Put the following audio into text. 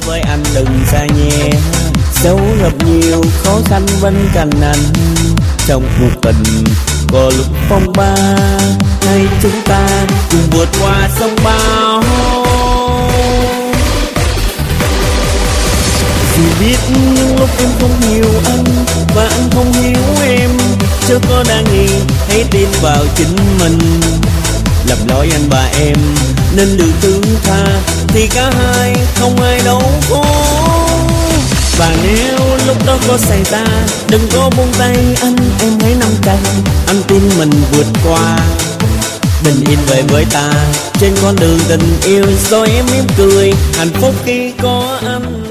với anh đừng xa nhẹ. Dẫu gặp nhiều khó khăn bên cạnh anh, trong cuộc tình có lúc phong ba, hay chúng ta cùng vượt qua sông bão. Dù biết những lúc em không hiểu anh và anh không hiểu em, chớ có đa nghi hãy tin vào chính mình. Lầm lỗi anh và em nên được thứ tha, thì cả hai không ai đâu khổ. Và nếu lúc đó có xảy ra, đừng có buông tay anh, em hãy nắm chặt. Anh tin mình vượt qua, bình yên về với ta trên con đường tình yêu. Rồi em mỉm cười hạnh phúc khi có anh.